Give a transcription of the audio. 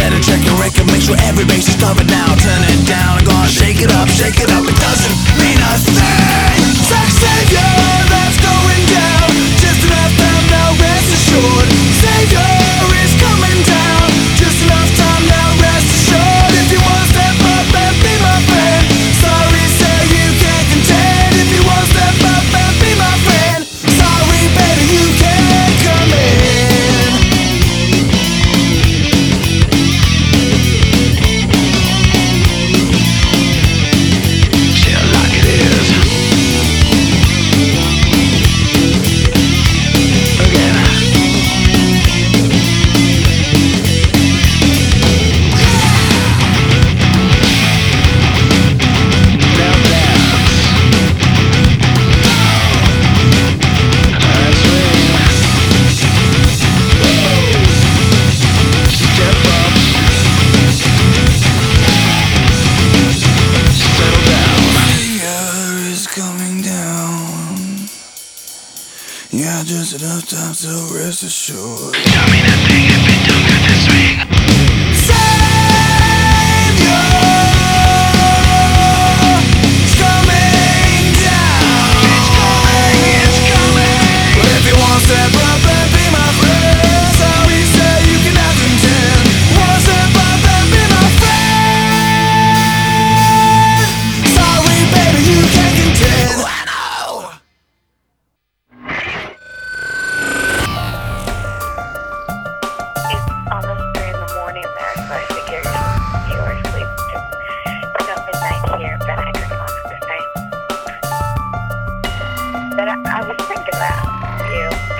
better check your record, make sure every bass is covered now. Turn it down, I'm gonna shake it up, it doesn't mean a thing. Sex savior, that's going down. Just enough time now, rest assured. Savior is coming down. Just enough time now, rest assured. If you wanna step up and be my friend, sorry, say you can't contend. If you wanna step up and be my friend, sorry, baby, you can't come in. Feel like it is. Again. Now dance. That's right. Step up. Settle down. Fire is coming down. Yeah, just enough time, so rest assured. Tell me nothing if it don't got the swing. Savior is coming down. It's coming. But if you want to step up and be my friend, sorry, say you cannot contend. Want to step up and be my friend, sorry, baby, you can't contend. I know. It's almost 3 in the morning there, so I figured you were asleep. It's not midnight here, but I could on it this night. But I was thinking about you.